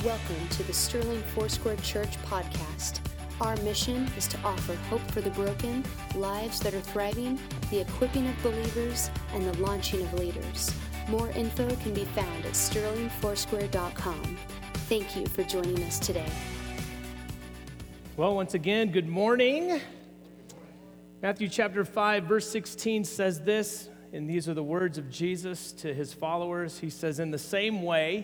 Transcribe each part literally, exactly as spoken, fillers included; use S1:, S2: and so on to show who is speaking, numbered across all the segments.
S1: Welcome to the Sterling Foursquare Church podcast. Our mission is to offer hope for the broken, lives that are thriving, the equipping of believers, and the launching of leaders. More info can be found at sterling foursquare dot com. Thank you for joining us today.
S2: Well, once again, good morning. Matthew chapter five, verse sixteen says this, and these are the words of Jesus to his followers. He says, "In the same way,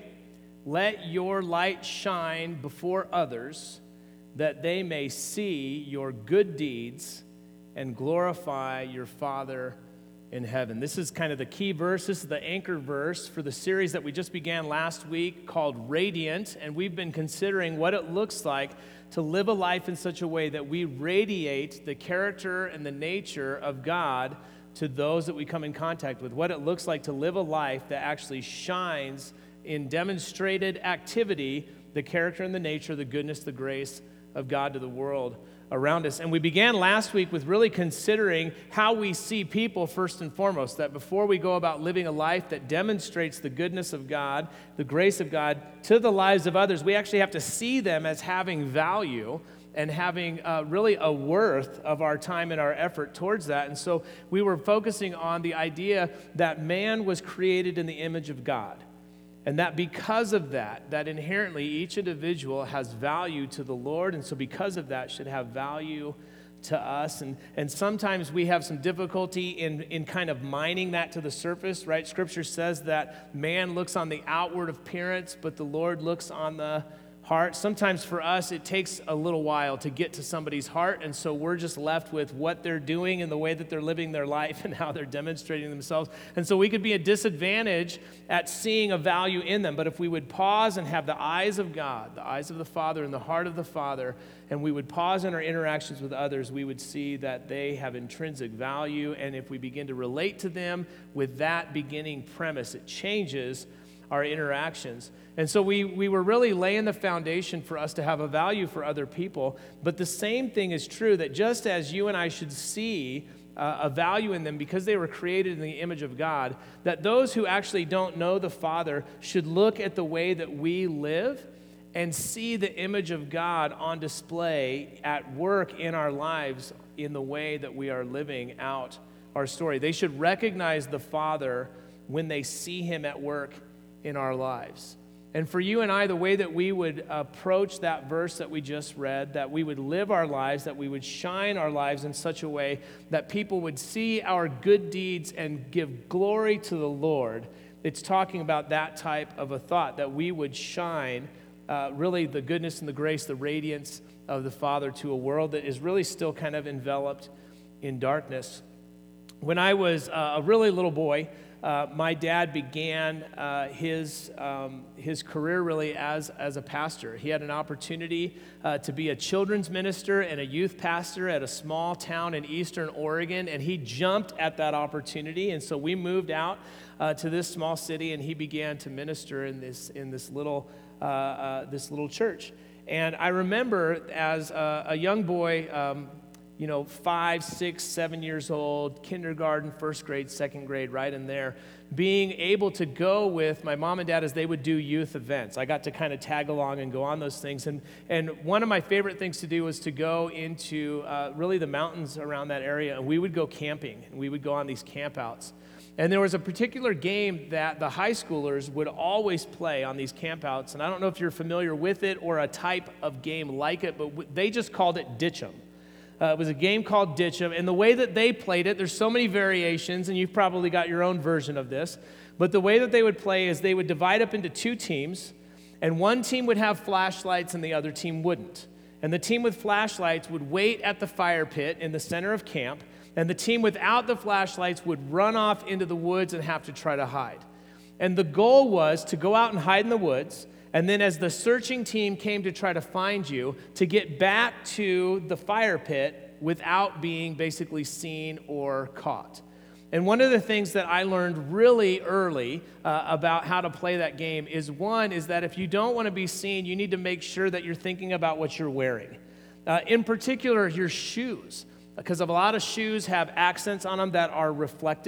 S2: let your light shine before others, that they may see your good deeds and glorify your Father in heaven." This is kind of the key verse. This is the anchor verse for the series that we just began last week called Radiant, and we've been considering what it looks like to live a life in such a way that we radiate the character and the nature of God to those that we come in contact with, what it looks like to live a life that actually shines in demonstrated activity the character and the nature, the goodness, the grace of God to the world around us. And we began last week with really considering how we see people first and foremost, that before we go about living a life that demonstrates the goodness of God, the grace of God to the lives of others, we actually have to see them as having value and having uh, really a worth of our time and our effort towards that. And so we were focusing on the idea that man was created in the image of God. And that because of that, that inherently each individual has value to the Lord, and so because of that should have value to us. And, and sometimes we have some difficulty in, in kind of mining that to the surface, right? Scripture says that man looks on the outward appearance, but the Lord looks on the heart. Sometimes for us, it takes a little while to get to somebody's heart, and so we're just left with what they're doing and the way that they're living their life and how they're demonstrating themselves. And so we could be a disadvantage at seeing a value in them. But if we would pause and have the eyes of God, the eyes of the Father and the heart of the Father, and we would pause in our interactions with others, we would see that they have intrinsic value. And if we begin to relate to them with that beginning premise, it changes our interactions. And so we we were really laying the foundation for us to have a value for other people. But the same thing is true, that just as you and I should see uh, a value in them because they were created in the image of God, that those who actually don't know the Father should look at the way that we live and see the image of God on display at work in our lives in the way that we are living out our story. They should recognize the Father when they see him at work in our lives. And for you and I, the way that we would approach that verse that we just read, that we would live our lives, that we would shine our lives in such a way that people would see our good deeds and give glory to the Lord, it's talking about that type of a thought, that we would shine uh, really the goodness and the grace, the radiance of the Father to a world that is really still kind of enveloped in darkness. When I was uh, a really little boy, Uh, my dad began uh, his um, his career really as as a pastor. He had an opportunity uh, to be a children's minister and a youth pastor at a small town in eastern Oregon, and he jumped at that opportunity. And so we moved out uh, to this small city, and he began to minister in this in this little uh, uh, this little church. And I remember as a, a young boy. Um, you know, five, six, seven years old, kindergarten, first grade, second grade, right in there, being able to go with my mom and dad as they would do youth events. I got to kind of tag along and go on those things. And and one of my favorite things to do was to go into uh, really the mountains around that area, and we would go camping, and we would go on these campouts. And there was a particular game that the high schoolers would always play on these campouts, and I don't know if you're familiar with it or a type of game like it, but w- they just called it Ditch 'em. Uh, it was a game called Ditch 'em, and the way that they played it, there's so many variations, and you've probably got your own version of this, but the way that they would play is they would divide up into two teams, and one team would have flashlights and the other team wouldn't. And the team with flashlights would wait at the fire pit in the center of camp, and the team without the flashlights would run off into the woods and have to try to hide. And the goal was to go out and hide in the woods, and then as the searching team came to try to find you, to get back to the fire pit without being basically seen or caught. And one of the things that I learned really early uh, about how to play that game is, one, is that if you don't want to be seen, you need to make sure that you're thinking about what you're wearing. Uh, in particular, your shoes, because a lot of shoes have accents on them that are reflective.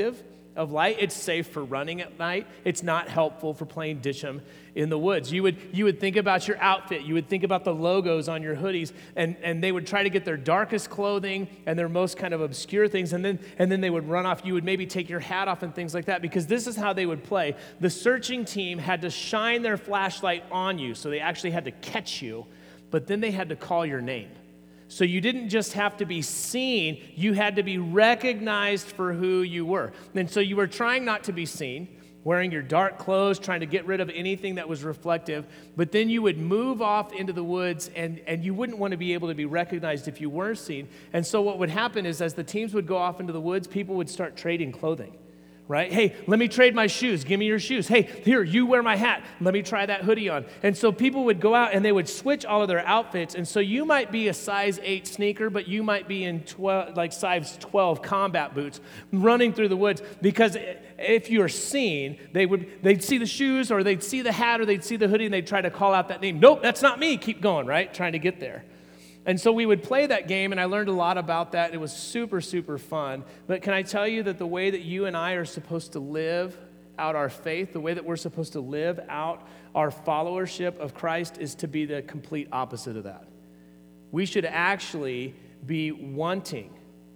S2: of light. It's safe for running at night. It's not helpful for playing ditch-em in the woods. You would you would think about your outfit. You would think about the logos on your hoodies, and, and they would try to get their darkest clothing and their most kind of obscure things, and then and then they would run off. You would maybe take your hat off and things like that, because this is how they would play. The searching team had to shine their flashlight on you, so they actually had to catch you, but then they had to call your name. So you didn't just have to be seen, you had to be recognized for who you were. And so you were trying not to be seen, wearing your dark clothes, trying to get rid of anything that was reflective, but then you would move off into the woods, and, and you wouldn't want to be able to be recognized if you weren't seen. And so what would happen is, as the teams would go off into the woods, people would start trading clothing. Right? Hey, let me trade my shoes. Give me your shoes. Hey, here, you wear my hat. Let me try that hoodie on. And so people would go out and they would switch all of their outfits. And so you might be a size eight sneaker, but you might be in twelve, like size twelve combat boots running through the woods, because if you're seen, they would, they'd see the shoes, or they'd see the hat, or they'd see the hoodie, and they'd try to call out that name. Nope, that's not me. Keep going, right? Trying to get there. And so we would play that game, and I learned a lot about that. It was super, super fun. But can I tell you that the way that you and I are supposed to live out our faith, the way that we're supposed to live out our followership of Christ, is to be the complete opposite of that. We should actually be wanting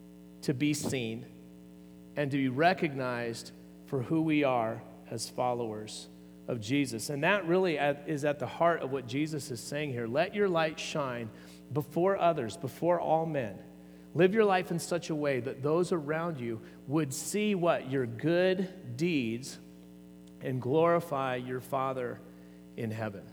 S2: to be seen and to be recognized for who we are as followers of Jesus. And that really is at the heart of what Jesus is saying here. Let your light shine before others, before all men. Live your life in such a way that those around you would see what? Your good deeds, and glorify your Father in heaven.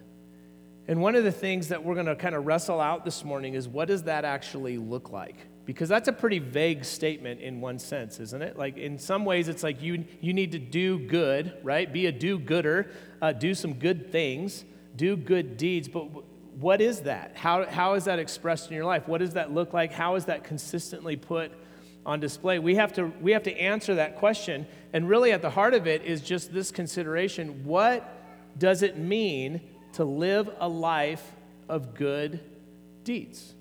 S2: And one of the things that we're going to kind of wrestle out this morning is, what does that actually look like? Because that's a pretty vague statement in one sense, isn't it? Like, in some ways, it's like you, you need to do good, right? Be a do-gooder, uh, do some good things, do good deeds, but what is that? How, how is that expressed in your life? What does that look like? How is that consistently put on display? We have to, we have to answer that question, and really at the heart of it is just this consideration: what does it mean to live a life of good deeds?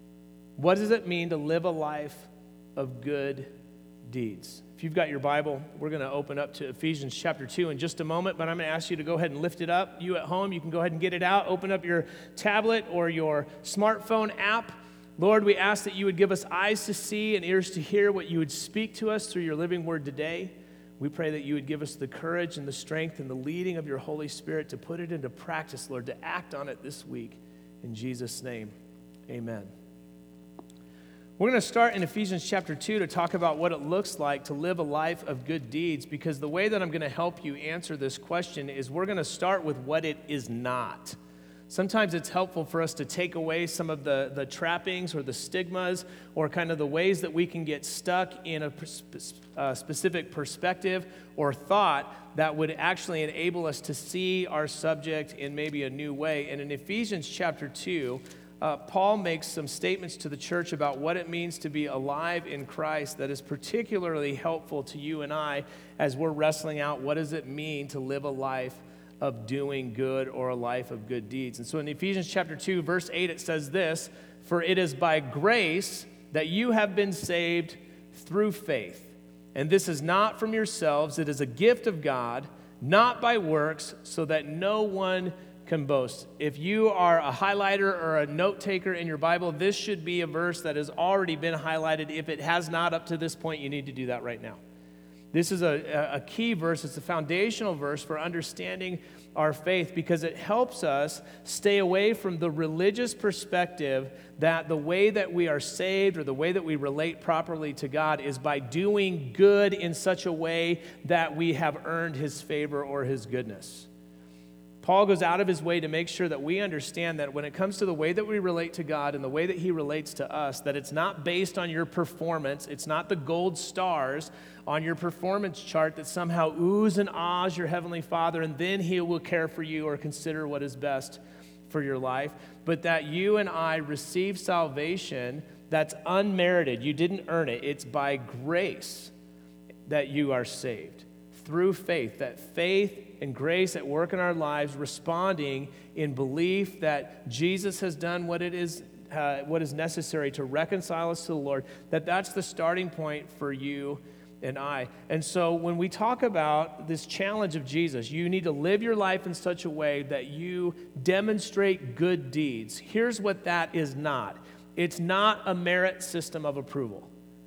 S2: What does it mean to live a life of good deeds? If you've got your Bible, we're going to open up to Ephesians chapter two in just a moment, but I'm going to ask you to go ahead and lift it up. You at home, you can go ahead and get it out. Open up your tablet or your smartphone app. Lord, we ask that you would give us eyes to see and ears to hear what you would speak to us through your living word today. We pray that you would give us the courage and the strength and the leading of your Holy Spirit to put it into practice, Lord, to act on it this week. In Jesus' name, amen. We're going to start in Ephesians chapter two to talk about what it looks like to live a life of good deeds, because the way that I'm going to help you answer this question is we're going to start with what it is not. Sometimes it's helpful for us to take away some of the, the trappings or the stigmas or kind of the ways that we can get stuck in a pers- uh, specific perspective or thought that would actually enable us to see our subject in maybe a new way. And in Ephesians chapter two, Uh, Paul makes some statements to the church about what it means to be alive in Christ that is particularly helpful to you and I as we're wrestling out what does it mean to live a life of doing good or a life of good deeds. And so in Ephesians chapter two, verse eight, it says this: "For it is by grace that you have been saved through faith. And this is not from yourselves, it is a gift of God, not by works, so that no one can boast." If you are a highlighter or a note taker in your Bible, this should be a verse that has already been highlighted. If it has not up to this point, you need to do that right now. This is a, a key verse. It's a foundational verse for understanding our faith, because it helps us stay away from the religious perspective that the way that we are saved or the way that we relate properly to God is by doing good in such a way that we have earned his favor or his goodness. Paul goes out of his way to make sure that we understand that when it comes to the way that we relate to God and the way that he relates to us, that it's not based on your performance. It's not the gold stars on your performance chart that somehow oohs and ahs your heavenly Father and then he will care for you or consider what is best for your life, but that you and I receive salvation that's unmerited. You didn't earn it. It's by grace that you are saved through faith, that faith and grace at work in our lives, responding in belief that Jesus has done what it is, uh, what is necessary to reconcile us to the Lord, that that's the starting point for you and I. And so when we talk about this challenge of Jesus, you need to live your life in such a way that you demonstrate good deeds. Here's what that is not. It's not a merit system of approval.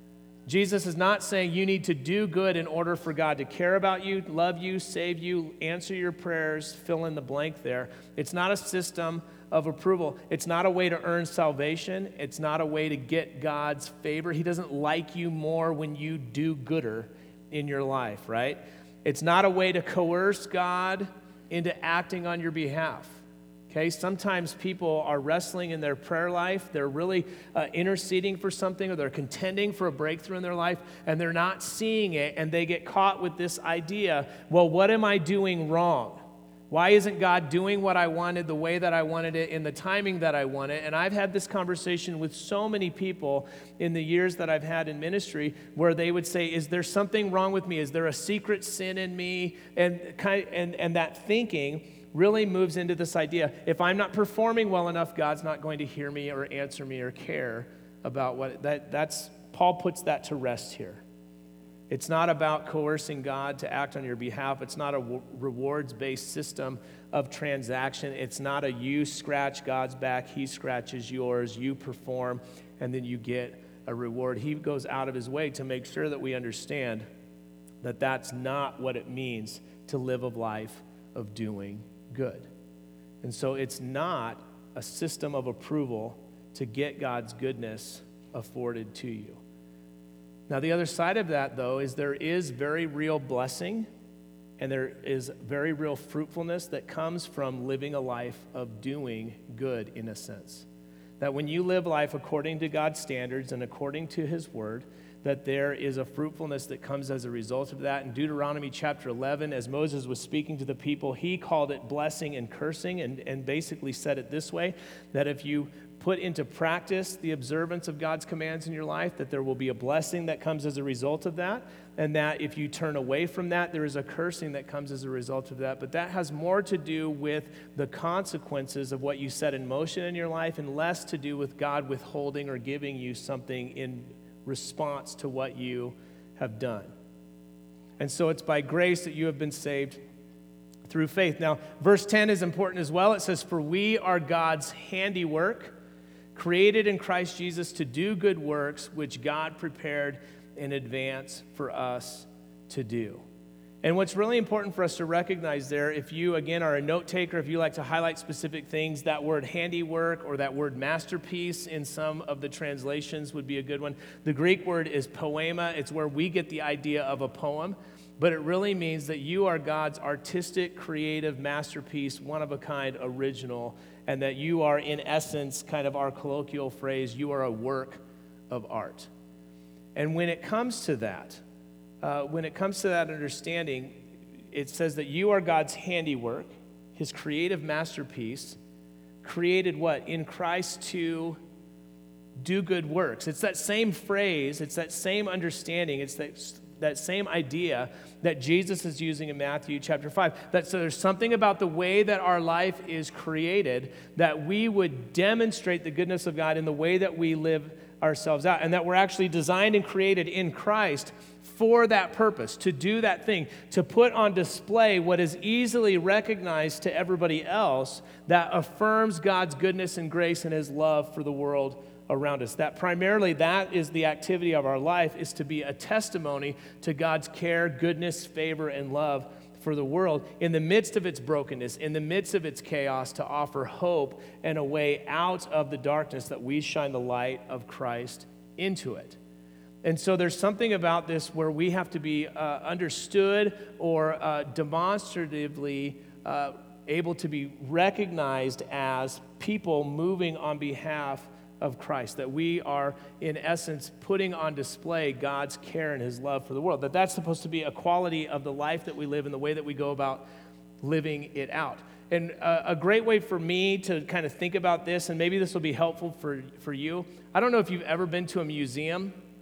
S2: Jesus is not saying you need to do good in order for God to care about you, love you, save you, answer your prayers, fill in the blank there. It's not a system of approval. It's not a way to earn salvation. It's not a way to get God's favor. He doesn't like you more when you do gooder in your life, right? It's not a way to coerce God into acting on your behalf. Okay, sometimes people are wrestling in their prayer life. They're really uh, interceding for something, or they're contending for a breakthrough in their life, and they're not seeing it, and they get caught with this idea, well, what am I doing wrong? Why isn't God doing what I wanted the way that I wanted it in the timing that I wanted? And I've had this conversation with so many people in the years that I've had in ministry where they would say, is there something wrong with me? Is there a secret sin in me? And kind and, and that thinking really moves into this idea, if I'm not performing well enough, God's not going to hear me or answer me or care about what, that. that's, Paul puts that to rest here. It's not about coercing God to act on your behalf. It's not a w- rewards-based system of transaction. It's not a you scratch God's back, he scratches yours, you perform, and then you get a reward. He goes out of his way to make sure that we understand that that's not what it means to live a life of doing good. And so it's not a system of approval to get God's goodness afforded to you. Now, the other side of that, though, is there is very real blessing and there is very real fruitfulness that comes from living a life of doing good, in a sense. That when you live life according to God's standards and according to his word, that there is a fruitfulness that comes as a result of that. In Deuteronomy chapter eleven, as Moses was speaking to the people, he called it blessing and cursing, and, and basically said it this way, that if you put into practice the observance of God's commands in your life, that there will be a blessing that comes as a result of that, and that if you turn away from that, there is a cursing that comes as a result of that. But that has more to do with the consequences of what you set in motion in your life and less to do with God withholding or giving you something in response to what you have done. And so it's by grace that you have been saved through faith. Now, verse ten is important as well. It says, "For we are God's handiwork, created in Christ Jesus to do good works, which God prepared in advance for us to do." And what's really important for us to recognize there, if you, again, are a note taker, if you like to highlight specific things, that word handiwork or that word masterpiece in some of the translations would be a good one. The Greek word is poema. It's where we get the idea of a poem, but it really means that you are God's artistic, creative masterpiece, one-of-a-kind, original, and that you are, in essence, kind of our colloquial phrase, you are a work of art. And when it comes to that, uh, when it comes to that understanding, it says that you are God's handiwork, his creative masterpiece, created what? In Christ to do good works. It's that same phrase, it's that same understanding, it's that that same idea that Jesus is using in Matthew chapter five. That so there's something about the way that our life is created that we would demonstrate the goodness of God in the way that we live ourselves out, and that we're actually designed and created in Christ for that purpose, to do that thing, to put on display what is easily recognized to everybody else that affirms God's goodness and grace and his love for the world around us. That primarily that is the activity of our life, is to be a testimony to God's care, goodness, favor, and love for the world in the midst of its brokenness, in the midst of its chaos, to offer hope and a way out of the darkness, that we shine the light of Christ into it. And so there's something about this where we have to be uh, understood or uh, demonstratively uh, able to be recognized as people moving on behalf of Christ, that we are, in essence, putting on display God's care and his love for the world, that that's supposed to be a quality of the life that we live and the way that we go about living it out. And uh, a great way for me to kind of think about this, and maybe this will be helpful for, for you, I don't know if you've ever been to a museum,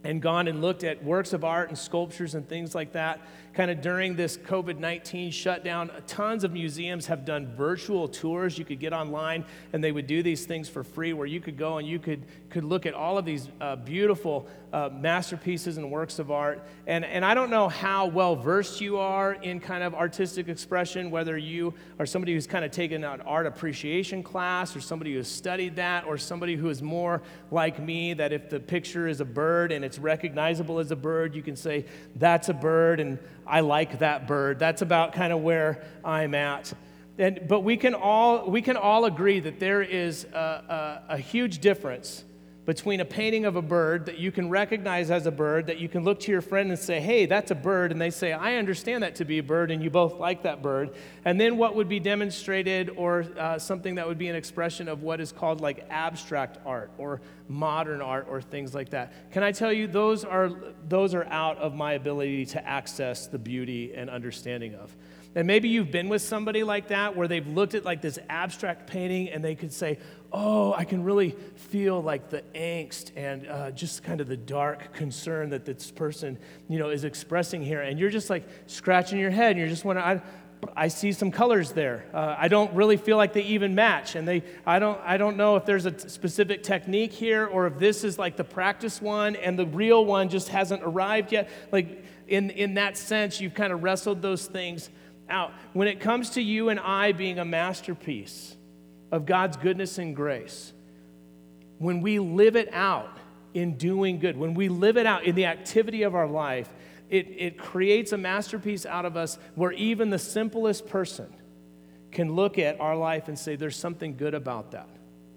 S2: and gone and looked at works of art and sculptures and things like that. Kind of during this covid nineteen shutdown, tons of museums have done virtual tours. You could get online and they would do these things for free where you could go and you could, could look at all of these uh, beautiful uh, masterpieces and works of art. And, and I don't know how well versed you are in kind of artistic expression, whether you are somebody who's kind of taken an art appreciation class or somebody who has studied that or somebody who is more like me, that if the picture is a bird and it's recognizable as a bird, you can say, that's a bird and I like that bird. That's about kind of where I'm at. And, but we can all we can all agree that there is a, a, a huge difference between a painting of a bird that you can recognize as a bird, that you can look to your friend and say, hey, that's a bird, and they say, I understand that to be a bird, and you both like that bird. And then what would be demonstrated, or uh, something that would be an expression of what is called like abstract art or modern art or things like that. Can I tell you, those are those are out of my ability to access the beauty and understanding of. And maybe you've been with somebody like that where they've looked at like this abstract painting and they could say, oh, I can really feel like the angst and uh, just kind of the dark concern that this person, you know, is expressing here. And you're just like scratching your head and you're just wondering, I, I see some colors there. Uh, I don't really feel like they even match. And they, I don't, I don't know if there's a t- specific technique here or if this is like the practice one and the real one just hasn't arrived yet. Like in, in that sense, you've kind of wrestled those things out. When it comes to you and I being a masterpiece of God's goodness and grace, when we live it out in doing good, when we live it out in the activity of our life, it, it creates a masterpiece out of us where even the simplest person can look at our life and say, there's something good about that.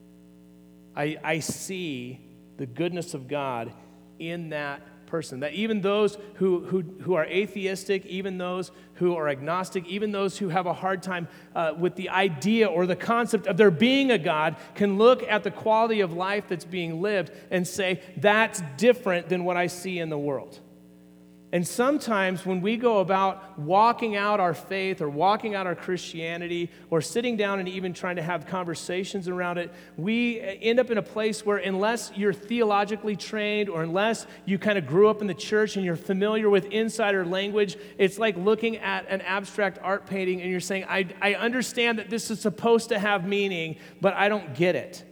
S2: I, I see the goodness of God in that person, that even those who, who, who are atheistic, even those who are agnostic, even those who have a hard time uh, with the idea or the concept of there being a God can look at the quality of life that's being lived and say, that's different than what I see in the world. And sometimes when we go about walking out our faith or walking out our Christianity or sitting down and even trying to have conversations around it, we end up in a place where unless you're theologically trained or unless you kind of grew up in the church and you're familiar with insider language, it's like looking at an abstract art painting and you're saying, I, I understand that this is supposed to have meaning, but I don't get it.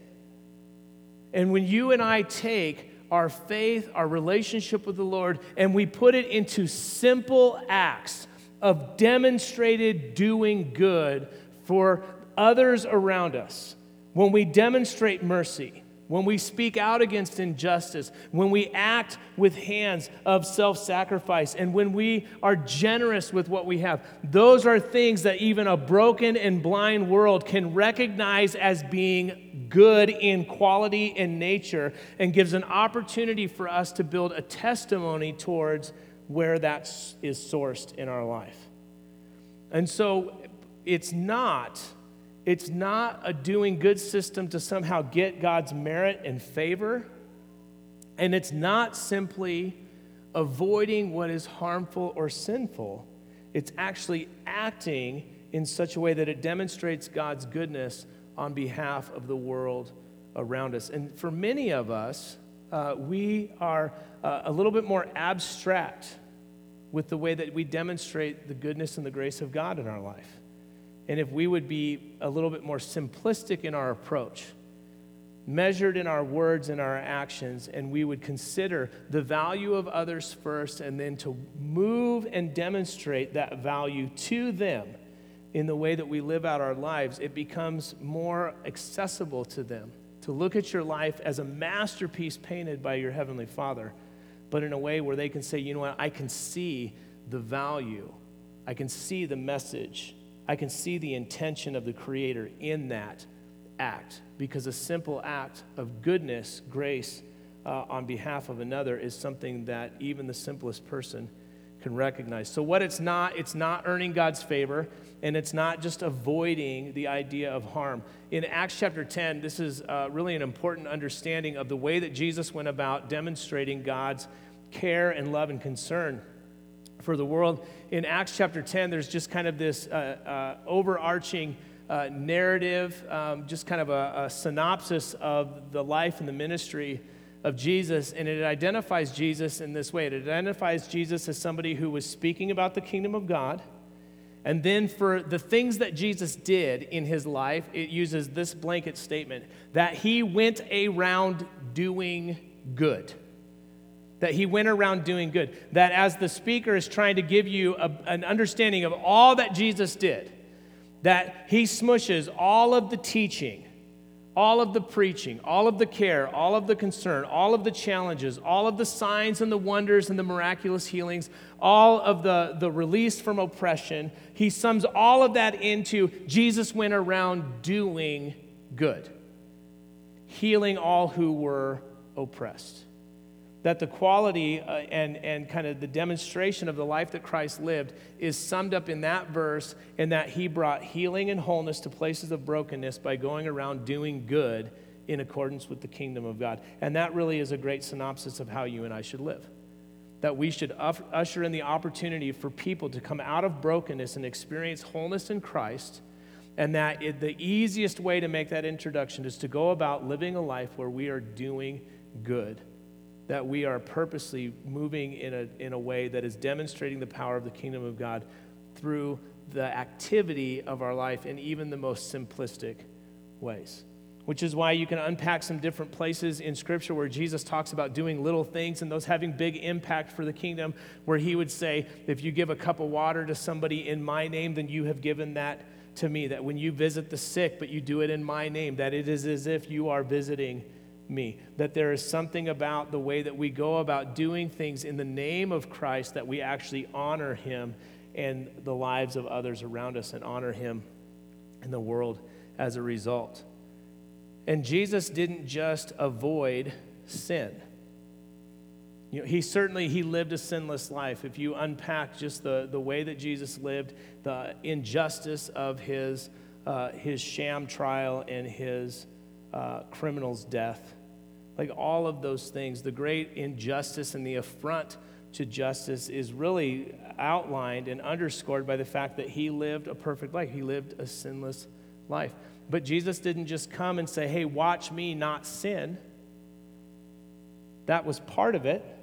S2: And when you and I take our faith, our relationship with the Lord, and we put it into simple acts of demonstrated doing good for others around us. When we demonstrate mercy, when we speak out against injustice, when we act with hands of self-sacrifice, and when we are generous with what we have, those are things that even a broken and blind world can recognize as being good in quality and nature, and gives an opportunity for us to build a testimony towards where that is sourced in our life. And so it's not, it's not a doing good system to somehow get God's merit and favor, and it's not simply avoiding what is harmful or sinful. It's actually acting in such a way that it demonstrates God's goodness on behalf of the world around us. And for many of us, uh, we are uh, a little bit more abstract with the way that we demonstrate the goodness and the grace of God in our life. And if we would be a little bit more simplistic in our approach, measured in our words and our actions, and we would consider the value of others first, and then to move and demonstrate that value to them in the way that we live out our lives, it becomes more accessible to them to look at your life as a masterpiece painted by your Heavenly Father, but in a way where they can say, you know what, I can see the value, I can see the message, I can see the intention of the Creator in that act, because a simple act of goodness, grace uh, on behalf of another is something that even the simplest person can recognize. So what it's not, it's not earning God's favor, and it's not just avoiding the idea of harm. In Acts chapter ten, this is uh, really an important understanding of the way that Jesus went about demonstrating God's care and love and concern for the world. In Acts chapter ten, there's just kind of this uh, uh, overarching uh, narrative, um, just kind of a, a synopsis of the life and the ministry of Jesus, and it identifies Jesus in this way. It identifies Jesus as somebody who was speaking about the kingdom of God. And then for the things that Jesus did in his life, it uses this blanket statement, that he went around doing good. That he went around doing good. That as the speaker is trying to give you a, an understanding of all that Jesus did, that he smushes all of the teaching, all of the preaching, all of the care, all of the concern, all of the challenges, all of the signs and the wonders and the miraculous healings, all of the, the release from oppression. He sums all of that into Jesus went around doing good, healing all who were oppressed. That the quality uh, and, and kind of the demonstration of the life that Christ lived is summed up in that verse, in that he brought healing and wholeness to places of brokenness by going around doing good in accordance with the kingdom of God. And that really is a great synopsis of how you and I should live. That we should usher in the opportunity for people to come out of brokenness and experience wholeness in Christ, and that it, the easiest way to make that introduction is to go about living a life where we are doing good. That we are purposely moving in a, in a way that is demonstrating the power of the kingdom of God through the activity of our life in even the most simplistic ways. Which is why you can unpack some different places in Scripture where Jesus talks about doing little things and those having big impact for the kingdom, where he would say, if you give a cup of water to somebody in my name, then you have given that to me. That when you visit the sick, but you do it in my name, that it is as if you are visiting me. That there is something about the way that we go about doing things in the name of Christ that we actually honor him and the lives of others around us, and honor him in the world as a result. And Jesus didn't just avoid sin. You know, he certainly, he lived a sinless life. If you unpack just the, the way that Jesus lived, the injustice of his, uh, his sham trial and his uh, criminal's death, like all of those things, the great injustice and the affront to justice is really outlined and underscored by the fact that he lived a perfect life. He lived a sinless life. But Jesus didn't just come and say, hey, watch me not sin. That was part of it.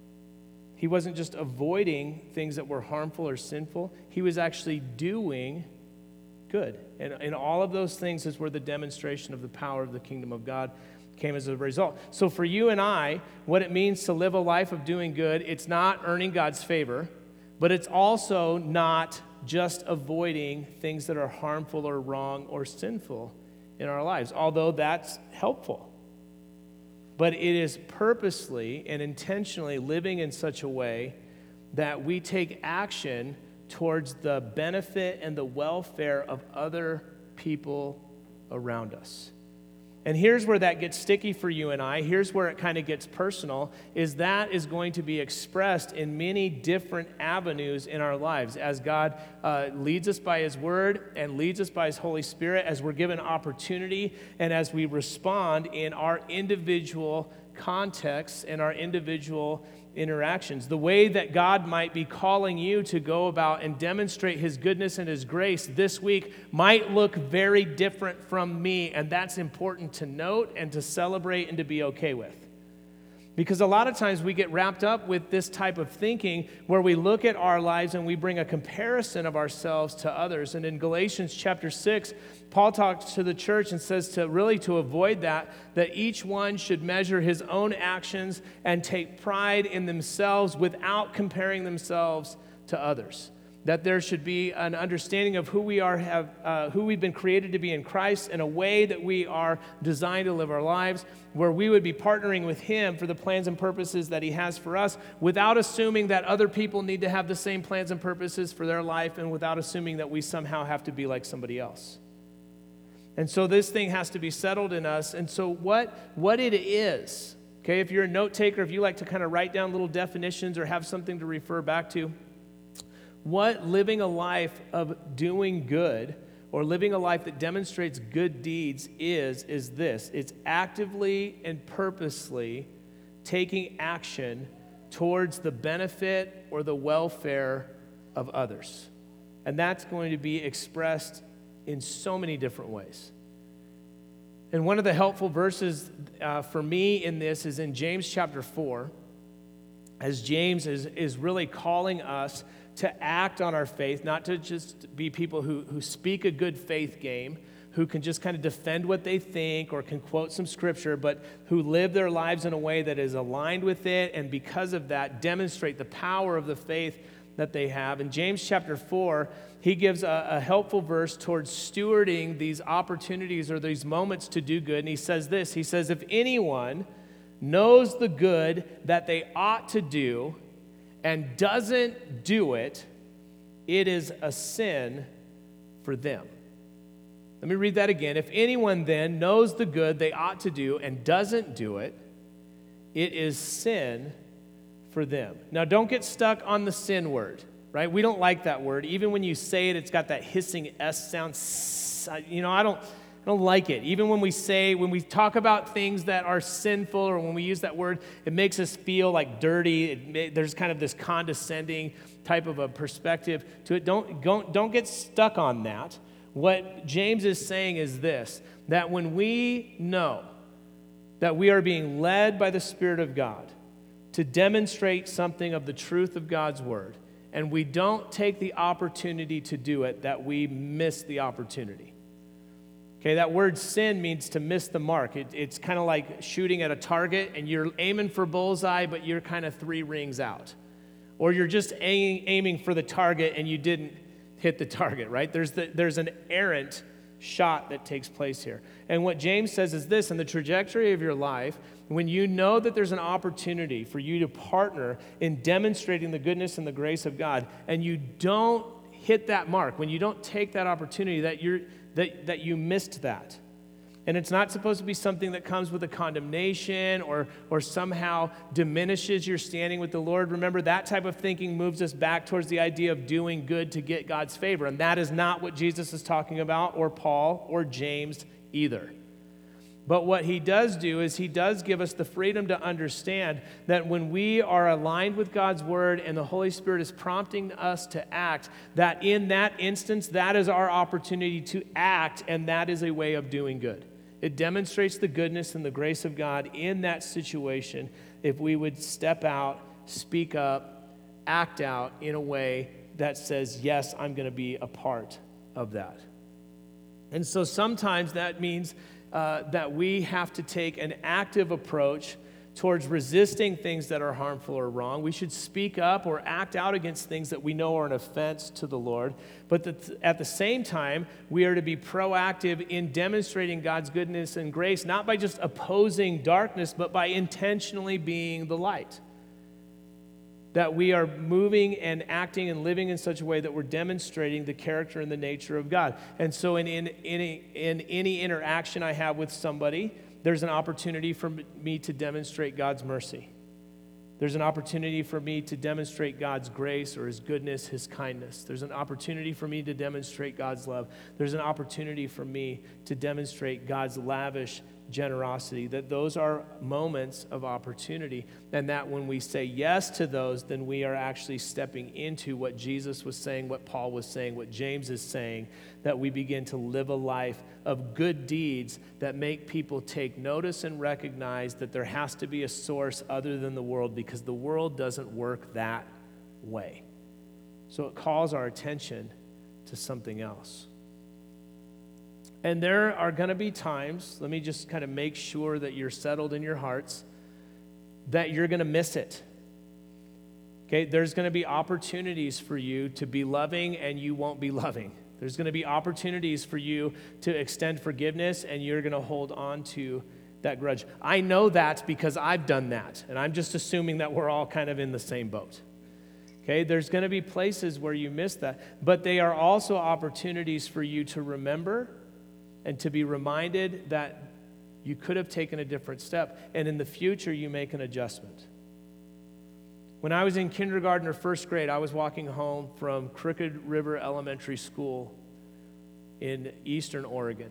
S2: He wasn't just avoiding things that were harmful or sinful. He was actually doing good. And, and all of those things is where the demonstration of the power of the kingdom of God came as a result. So for you and I, what it means to live a life of doing good, it's not earning God's favor, but it's also not just avoiding things that are harmful or wrong or sinful in our lives, although that's helpful. But it is purposely and intentionally living in such a way that we take action towards the benefit and the welfare of other people around us. And here's where that gets sticky for you and I. Here's where it kind of gets personal, is that is going to be expressed in many different avenues in our lives as God uh, leads us by his word and leads us by his Holy Spirit, as we're given opportunity and as we respond in our individual contexts and our individual interactions. The way that God might be calling you to go about and demonstrate his goodness and his grace this week might look very different from me, and that's important to note and to celebrate and to be okay with. Because a lot of times we get wrapped up with this type of thinking where we look at our lives and we bring a comparison of ourselves to others. And in Galatians chapter six, Paul talks to the church and says to really to avoid that, that each one should measure his own actions and take pride in themselves without comparing themselves to others. That there should be an understanding of who we are, have, uh, who we've been created to be in Christ, and a way that we are designed to live our lives, where we would be partnering with him for the plans and purposes that he has for us, without assuming that other people need to have the same plans and purposes for their life, and without assuming that we somehow have to be like somebody else. And so this thing has to be settled in us. And so what, what it is, okay, if you're a note taker, if you like to kind of write down little definitions or have something to refer back to, what living a life of doing good or living a life that demonstrates good deeds is, is this. It's actively and purposely taking action towards the benefit or the welfare of others. And that's going to be expressed in so many different ways. And one of the helpful verses uh, for me in this is in James chapter four, as James is, is really calling us to act on our faith, not to just be people who, who speak a good faith game, who can just kind of defend what they think or can quote some scripture, but who live their lives in a way that is aligned with it, and because of that, demonstrate the power of the faith that they have. In James chapter four, he gives a, a helpful verse towards stewarding these opportunities or these moments to do good, and he says this, he says, if anyone knows the good that they ought to do and doesn't do it, it is a sin for them. Let me read that again. If anyone then knows the good they ought to do and doesn't do it, it is sin for them. Now, don't get stuck on the sin word, right? We don't like that word. Even when you say it, it's got that hissing S sound. You know, I don't, I don't like it. Even when we say, when we talk about things that are sinful, or when we use that word, it makes us feel like dirty. It may, there's kind of this condescending type of a perspective to it. Don't, don't, don't get stuck on that. What James is saying is this, that when we know that we are being led by the Spirit of God to demonstrate something of the truth of God's word, and we don't take the opportunity to do it, that we miss the opportunity. Okay, that word sin means to miss the mark. It, it's kind of like shooting at a target, and you're aiming for bullseye, but you're kind of three rings out. Or you're just aiming, aiming for the target, and you didn't hit the target, right? There's, the, there's an errant shot that takes place here. And what James says is this, in the trajectory of your life, when you know that there's an opportunity for you to partner in demonstrating the goodness and the grace of God, and you don't hit that mark, when you don't take that opportunity, that you're that, that you missed that. And it's not supposed to be something that comes with a condemnation or, or somehow diminishes your standing with the Lord. Remember, that type of thinking moves us back towards the idea of doing good to get God's favor. And that is not what Jesus is talking about, or Paul, or James either. But what he does do is he does give us the freedom to understand that when we are aligned with God's word and the Holy Spirit is prompting us to act, that in that instance, that is our opportunity to act, and that is a way of doing good. It demonstrates the goodness and the grace of God in that situation if we would step out, speak up, act out in a way that says, yes, I'm going to be a part of that. And so sometimes that means uh, that we have to take an active approach towards resisting things that are harmful or wrong. We should speak up or act out against things that we know are an offense to the Lord. But that at the same time, we are to be proactive in demonstrating God's goodness and grace, not by just opposing darkness, but by intentionally being the light. That we are moving and acting and living in such a way that we're demonstrating the character and the nature of God. And so in, in, in, in any interaction I have with somebody, there's an opportunity for me to demonstrate God's mercy. There's an opportunity for me to demonstrate God's grace or his goodness, his kindness. There's an opportunity for me to demonstrate God's love. There's an opportunity for me to demonstrate God's lavish generosity. That those are moments of opportunity, and that when we say yes to those, then we are actually stepping into what Jesus was saying, what Paul was saying, what James is saying, that we begin to live a life of good deeds that make people take notice and recognize that there has to be a source other than the world, because the world doesn't work that way. So it calls our attention to something else. And there are going to be times, let me just kind of make sure that you're settled in your hearts, that you're going to miss it. Okay, there's going to be opportunities for you to be loving and you won't be loving. There's going to be opportunities for you to extend forgiveness and you're going to hold on to that grudge. I know that because I've done that, and I'm just assuming that we're all kind of in the same boat. Okay, there's going to be places where you miss that, but they are also opportunities for you to remember and to be reminded that you could have taken a different step, and in the future you make an adjustment. When I was in kindergarten or first grade, I was walking home from Crooked River Elementary School in Eastern Oregon.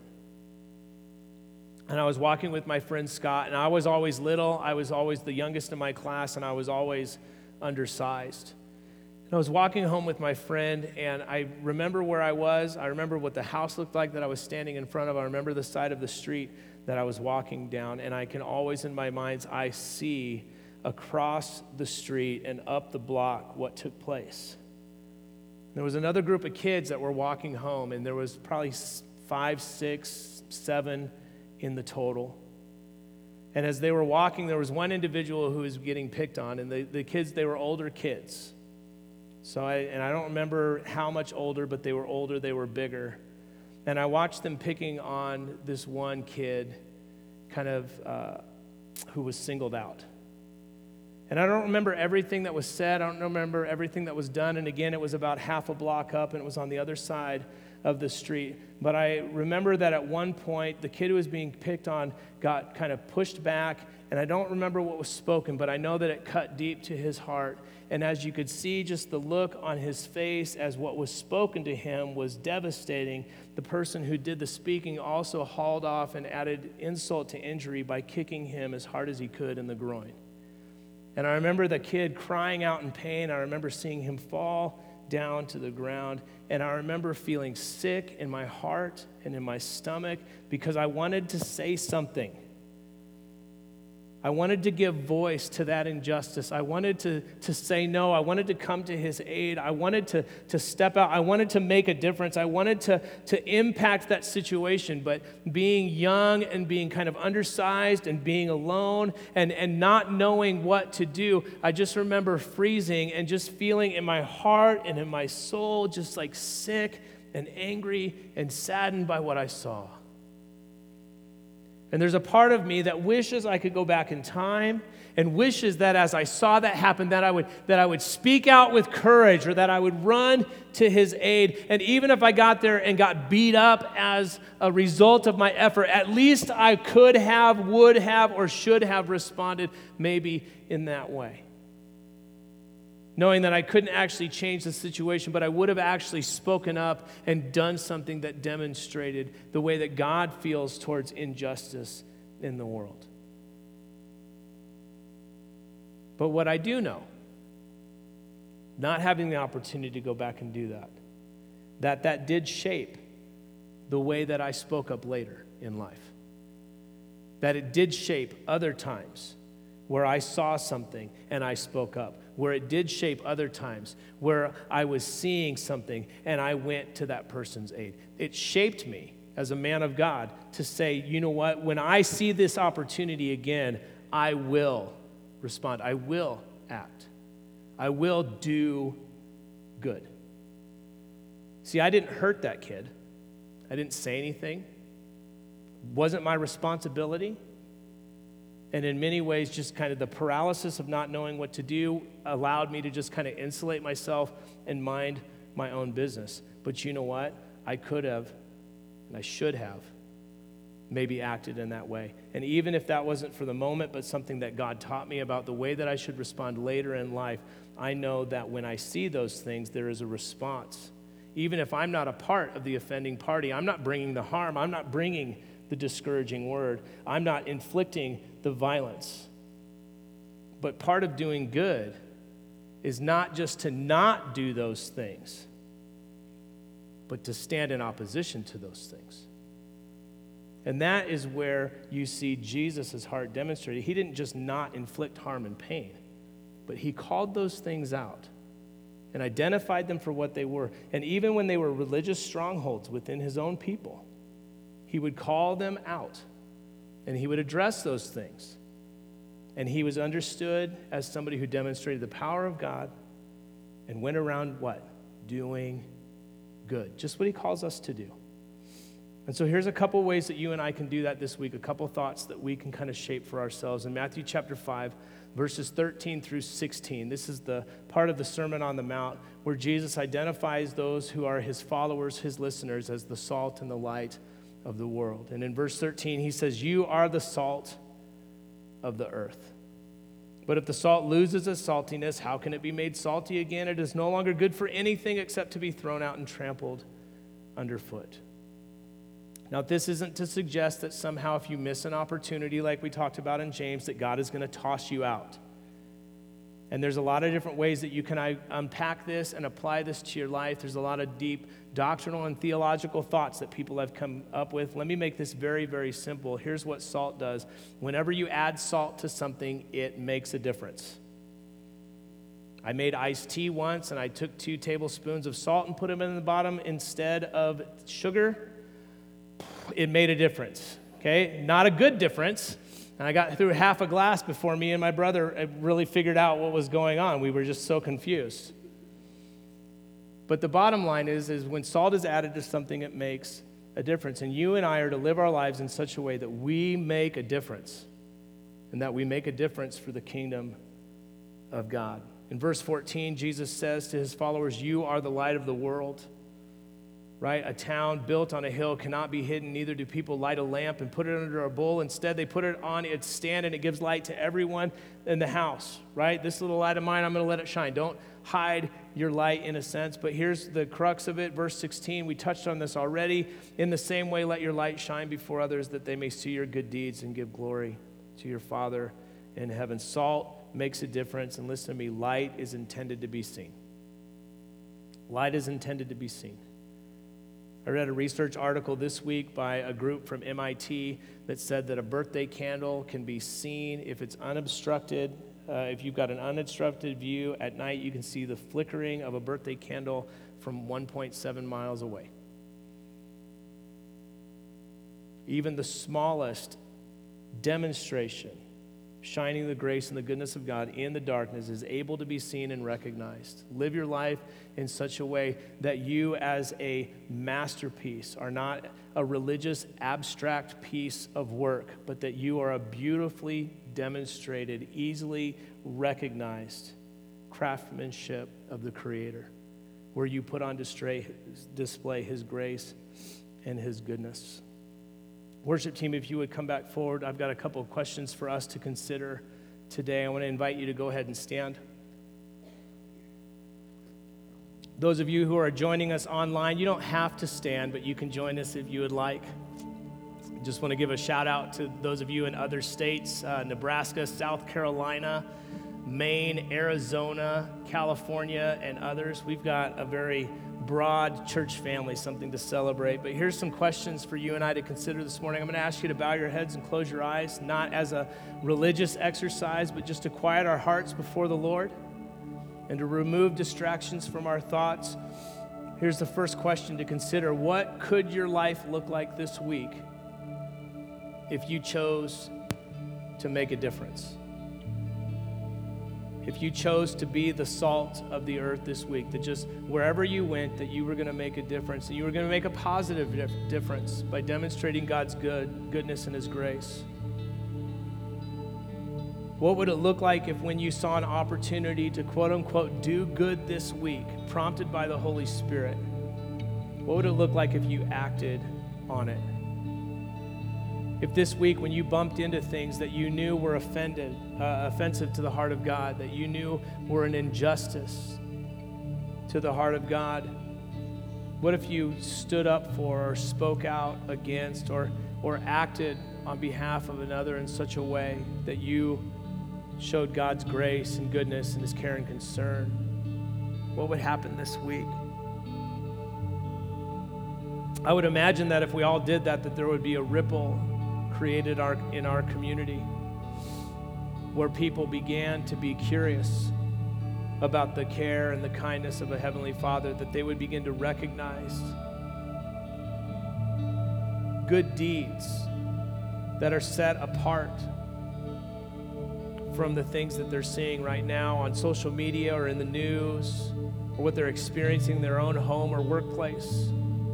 S2: And I was walking with my friend Scott, and I was always little. I was always the youngest in my class, and I was always undersized. And I was walking home with my friend, and I remember where I was. I remember what the house looked like that I was standing in front of. I remember the side of the street that I was walking down, and I can always, in my mind's eye, see across the street and up the block what took place. There was another group of kids that were walking home, and there was probably five, six, seven in the total. And as they were walking, there was one individual who was getting picked on, and the, the kids, they were older kids. So I, and I don't remember how much older, but they were older, they were bigger. And I watched them picking on this one kid, kind of, uh, who was singled out. And I don't remember everything that was said. I don't remember everything that was done. And again, it was about half a block up, and it was on the other side of the street. But I remember that at one point, the kid who was being picked on got kind of pushed back, and I don't remember what was spoken, but I know that it cut deep to his heart. And as you could see, just the look on his face as what was spoken to him was devastating. The person who did the speaking also hauled off and added insult to injury by kicking him as hard as he could in the groin. And I remember the kid crying out in pain. I remember seeing him fall down to the ground. And I remember feeling sick in my heart and in my stomach because I wanted to say something. I wanted to give voice to that injustice. I wanted to, to say no. I wanted to come to his aid. I wanted to, to step out. I wanted to make a difference. I wanted to, to impact that situation. But being young and being kind of undersized and being alone and, and not knowing what to do, I just remember freezing and just feeling in my heart and in my soul just like sick and angry and saddened by what I saw. And there's a part of me that wishes I could go back in time and wishes that as I saw that happen, that I would that I would speak out with courage or that I would run to his aid. And even if I got there and got beat up as a result of my effort, at least I could have, would have, or should have responded maybe in that way. Knowing that I couldn't actually change the situation, but I would have actually spoken up and done something that demonstrated the way that God feels towards injustice in the world. But what I do know, not having the opportunity to go back and do that, that that did shape the way that I spoke up later in life. That it did shape other times where I saw something and I spoke up, where it did shape other times where I was seeing something and I went to that person's aid. It shaped me as a man of God to say, you know what, when I see this opportunity again, I will respond. I will act. I will do good. See, I didn't hurt that kid. I didn't say anything. It wasn't my responsibility. And in many ways, just kind of the paralysis of not knowing what to do allowed me to just kind of insulate myself and mind my own business. But you know what? I could have, and I should have, maybe acted in that way. And even if that wasn't for the moment, but something that God taught me about the way that I should respond later in life, I know that when I see those things, there is a response. Even if I'm not a part of the offending party, I'm not bringing the harm, I'm not bringing the discouraging word, I'm not inflicting the violence. But part of doing good is not just to not do those things, but to stand in opposition to those things. And that is where you see Jesus' heart demonstrated. He didn't just not inflict harm and pain, but he called those things out and identified them for what they were. And even when they were religious strongholds within his own people, he would call them out and he would address those things. And he was understood as somebody who demonstrated the power of God and went around what? Doing good. Just what he calls us to do. And so here's a couple ways that you and I can do that this week, a couple thoughts that we can kind of shape for ourselves. In Matthew chapter five, verses thirteen through sixteen, this is the part of the Sermon on the Mount where Jesus identifies those who are his followers, his listeners, as the salt and the light of the world. And in verse thirteen, he says, "You are the salt of the earth. But if the salt loses its saltiness, how can it be made salty again? It is no longer good for anything except to be thrown out and trampled underfoot." Now, this isn't to suggest that somehow if you miss an opportunity like we talked about in James, that God is going to toss you out And there's a lot of different ways that you can I, unpack this and apply this to your life. There's a lot of deep doctrinal and theological thoughts that people have come up with. Let me make this very, very simple. Here's what salt does. Whenever you add salt to something, it makes a difference. I made iced tea once, and I took two tablespoons of salt and put them in the bottom instead of sugar. It made a difference, okay? Not a good difference. And I got through half a glass before me and my brother really figured out what was going on. We were just so confused. But the bottom line is, is when salt is added to something, it makes a difference. And you and I are to live our lives in such a way that we make a difference, and that we make a difference for the kingdom of God. In verse fourteen, Jesus says to his followers, you are the light of the world. Right? A town built on a hill cannot be hidden. Neither do people light a lamp and put it under a bowl. Instead, they put it on its stand, and it gives light to everyone in the house. Right? This little light of mine, I'm going to let it shine. Don't hide your light in a sense. But here's the crux of it. Verse sixteen, we touched on this already. In the same way, let your light shine before others, that they may see your good deeds and give glory to your Father in heaven. Salt makes a difference. And listen to me, light is intended to be seen. Light is intended to be seen. I read a research article this week by a group from M I T that said that a birthday candle can be seen if it's unobstructed. Uh, if you've got an unobstructed view at night, you can see the flickering of a birthday candle from one point seven miles away. Even the smallest demonstration shining the grace and the goodness of God in the darkness is able to be seen and recognized. Live your life in such a way that you as a masterpiece are not a religious abstract piece of work, but that you are a beautifully demonstrated, easily recognized craftsmanship of the Creator, where you put on display, display His grace and His goodness. Worship team, if you would come back forward, I've got a couple of questions for us to consider today. I want to invite you to go ahead and stand. Those of you who are joining us online, you don't have to stand, but you can join us if you would like. Just want to give a shout out to those of you in other states, uh, Nebraska, South Carolina, Maine, Arizona, California, and others. We've got a very broad church family, something to celebrate. But here's some questions for you and I to consider this morning. I'm going to ask you to bow your heads and close your eyes, not as a religious exercise, but just to quiet our hearts before the Lord and to remove distractions from our thoughts. Here's the first question to consider. What could your life look like this week if you chose to make a difference? If you chose to be the salt of the earth this week, that just wherever you went, that you were going to make a difference, and you were going to make a positive dif- difference by demonstrating God's good, goodness and His grace. What would it look like if when you saw an opportunity to quote unquote do good this week, prompted by the Holy Spirit, what would it look like if you acted on it? If this week when you bumped into things that you knew were offended, uh, offensive to the heart of God, that you knew were an injustice to the heart of God, what if you stood up for or spoke out against or, or acted on behalf of another in such a way that you showed God's grace and goodness and His care and concern? What would happen this week? I would imagine that if we all did that, that there would be a ripple created our, in our community where people began to be curious about the care and the kindness of a Heavenly Father, that they would begin to recognize good deeds that are set apart from the things that they're seeing right now on social media or in the news or what they're experiencing in their own home or workplace.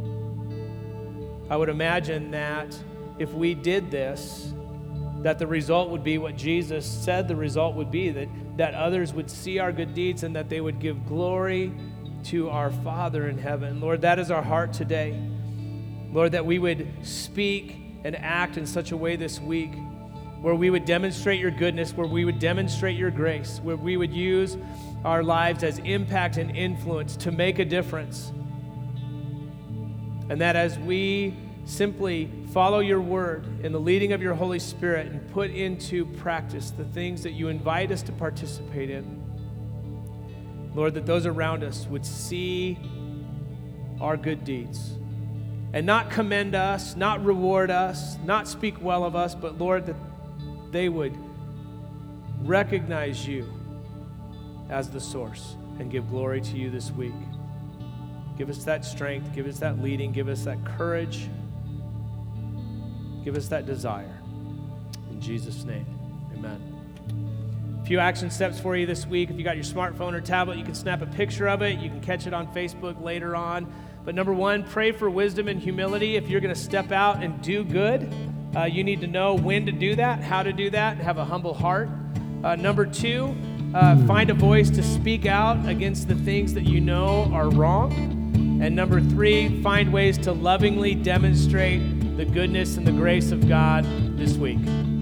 S2: I would imagine that if we did this, that the result would be what Jesus said the result would be, that, that others would see our good deeds and that they would give glory to our Father in heaven. Lord, that is our heart today. Lord, that we would speak and act in such a way this week where we would demonstrate your goodness, where we would demonstrate your grace, where we would use our lives as impact and influence to make a difference. And that as we simply follow your word in the leading of your Holy Spirit and put into practice the things that you invite us to participate in, Lord, that those around us would see our good deeds and not commend us, not reward us, not speak well of us, but Lord, that they would recognize you as the source and give glory to you this week. Give us that strength, give us that leading, give us that courage, give us that desire. In Jesus' name, amen. A few action steps for you this week. If you got your smartphone or tablet, you can snap a picture of it. You can catch it on Facebook later on. But number one, pray for wisdom and humility. If you're going to step out and do good, uh, you need to know when to do that, how to do that, and have a humble heart. Uh, number two, uh, find a voice to speak out against the things that you know are wrong. And number three, find ways to lovingly demonstrate the goodness and the grace of God this week.